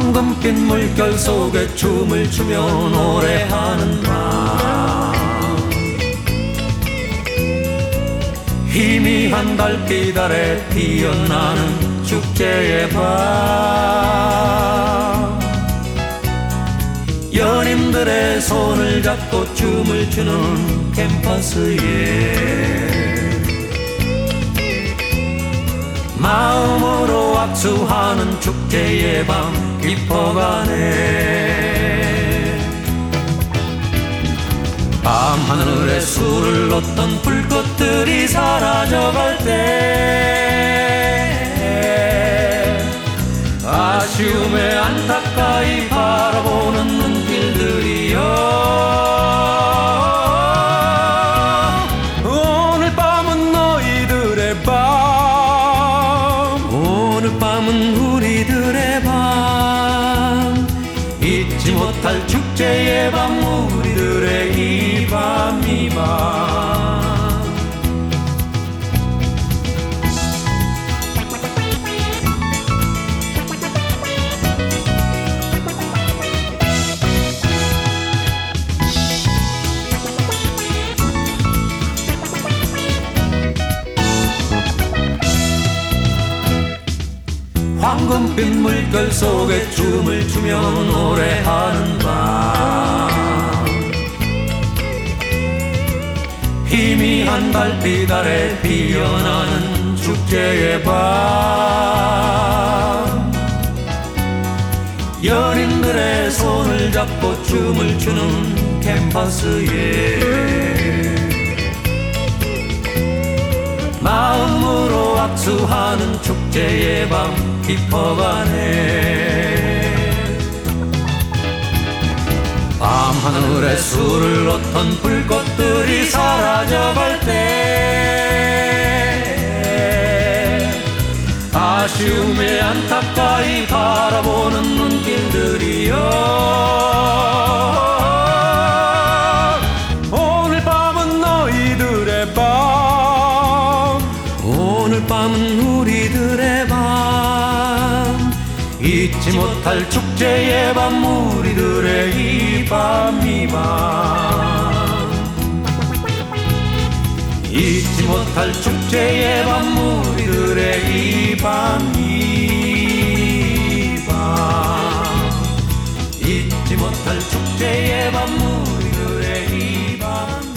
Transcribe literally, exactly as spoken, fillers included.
황금빛 물결 속에 춤을 추며 노래하는 밤, 희미한 달빛 아래 피어나는 축제의 밤, 연인들의 손을 잡고 춤을 추는 캠퍼스에 마음으로 악수하는 축제의 밤 깊어가네. 밤하늘에 술을 놓던 불꽃들이 사라져갈 때 아쉬움에 안타까이 바라보는 눈길들이여, 오늘 밤은 너희들의 밤, 오늘 밤은 우리들의 밤, 잊지 못할 축제의 밤, 우리들의 이 밤 이 밤. 황금빛 물결 속에 춤을 추며 노래하는 밤, 희미한 달빛 아래 피어나는 축제의 밤, 연인들의 손을 잡고 춤을 추는 캠퍼스에 마음으로 악수하는 축제의 밤 깊어가네. 밤하늘에 술을 놓던 불꽃들이 사라져갈 때 아쉬움에 안타까이 바라보는 눈길들이여, 오늘 밤은 너희들의 밤, 오늘 밤은 우리들의 밤, 잊지 못할 축제의 밤, 우리들의 이 밤 이 밤, 잊지 못할 축제의 밤, 우리들의 이 밤 이 밤, 잊지 못할 축제의 밤, 우리들의 이 밤